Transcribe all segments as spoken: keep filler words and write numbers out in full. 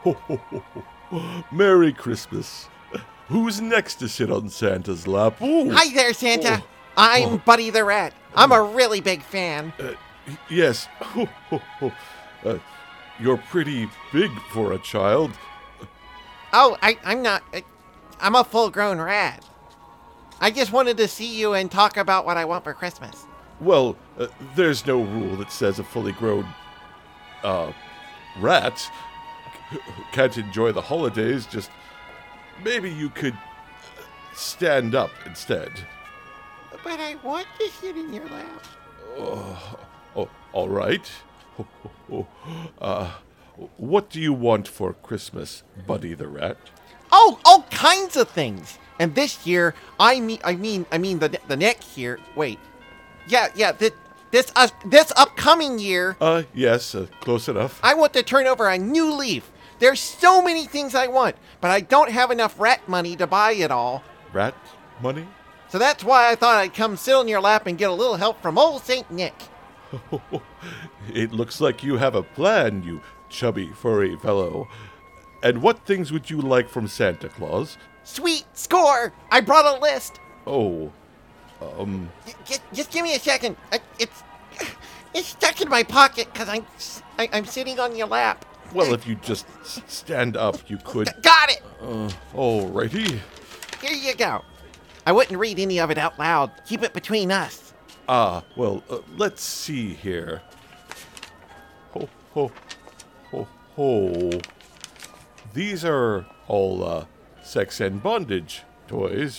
Ho, ho, ho, ho. Merry Christmas. Who's next to sit on Santa's lap? Ooh. Hi there, Santa. Oh. I'm Oh. Buddy the Rat. I'm a really big fan. Uh, yes. Ho, ho, ho. Uh, you're pretty big for a child. Oh, I, I'm not. I, I'm a full-grown rat. I just wanted to see you and talk about what I want for Christmas. Well, uh, there's no rule that says a fully grown, uh, rat c- can't enjoy the holidays. Just maybe you could stand up instead. But I want to sit in your lap. Oh, oh all right. Ho, ho, ho. Uh, what do you want for Christmas, Buddy the Rat? Oh, all kinds of things. And this year, I mean, I mean, I mean the the next year. Wait, yeah, yeah. This this uh, this upcoming year, Uh, yes, uh, close enough. I want to turn over a new leaf. There's so many things I want, but I don't have enough rat money to buy it all. Rat money? So that's why I thought I'd come sit on your lap and get a little help from old Saint Nick. It looks like you have a plan, you chubby, furry fellow. And what things would you like from Santa Claus? Sweet score! I brought a list. Oh, um, Just, just give me a second. I, it's it's stuck in my pocket because I'm I, I'm sitting on your lap. well, if you just s- stand up, you could. Got it. Uh, alrighty. Here you go. I wouldn't read any of it out loud. Keep it between us. Ah, well, uh, let's see here. Ho, ho, ho, ho. These are all, uh, sex and bondage toys.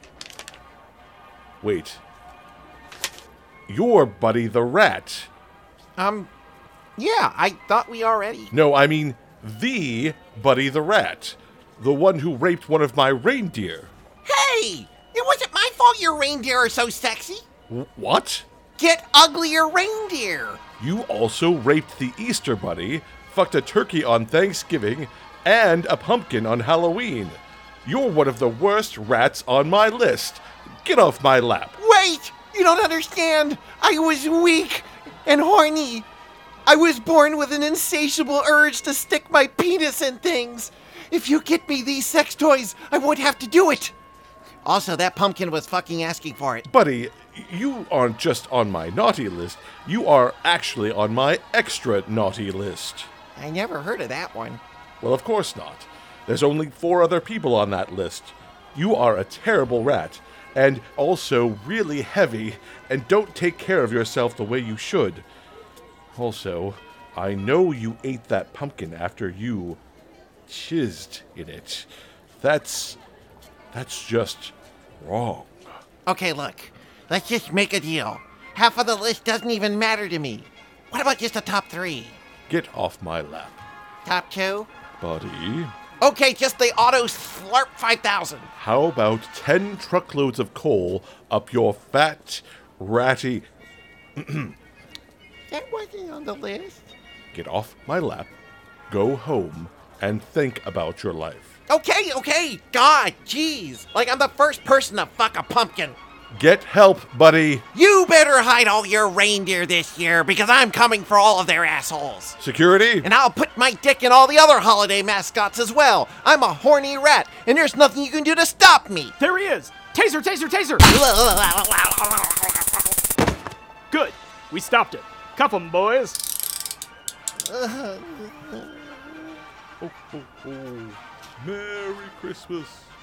Wait. You're Buddy the Rat. Um, yeah, I thought we already. No, I mean the Buddy the Rat. The one who raped one of my reindeer. Hey, it wasn't my fault your reindeer are so sexy. W- what? Get uglier reindeer. You also raped the Easter Bunny, fucked a turkey on Thanksgiving, and a pumpkin on Halloween. You're one of the worst rats on my list. Get off my lap. Wait, you don't understand. I was weak and horny. I was born with an insatiable urge to stick my penis in things. If you get me these sex toys, I won't have to do it. Also, that pumpkin was fucking asking for it. Buddy, you aren't just on my naughty list. You are actually on my extra naughty list. I never heard of that one. Well, of course not. There's only four other people on that list. You are a terrible rat, and also really heavy, and don't take care of yourself the way you should. Also, I know you ate that pumpkin after you chizzed in it. That's... that's just wrong. Okay, look. Let's just make a deal. Half of the list doesn't even matter to me. What about just the top three? Get off my lap, Top two? buddy. Okay, just the Auto Slurp five thousand. How about ten truckloads of coal up your fat, ratty... That wasn't on the list. Get off my lap, go home, and think about your life. Okay, okay. God, jeez. Like I'm the first person to fuck a pumpkin. Get help, buddy. You better hide all your reindeer this year because I'm coming for all of their assholes. Security? And I'll put my dick in all the other holiday mascots as well. I'm a horny rat, and there's nothing you can do to stop me. There he is! Taser, taser, taser! Good. We stopped it. Cuff him, boys. Oh, oh, oh. Merry Christmas.